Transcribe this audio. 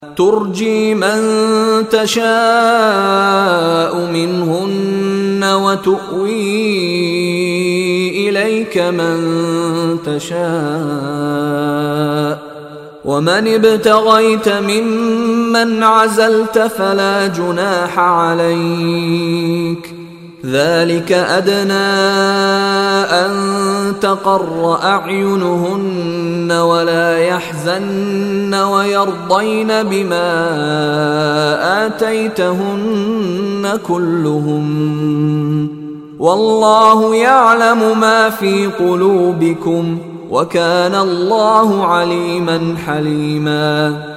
ترجي من تشاء منهن وتؤوي إليك من تشاء، ومن ابتغيت ممن عزلت فلا جناح عليك، ذلك أدنى أن تقر أعينهن ولا يحزن ويرضين بما آتيتهن كلهم، والله يعلم ما في قلوبكم وكان الله عليما حليما.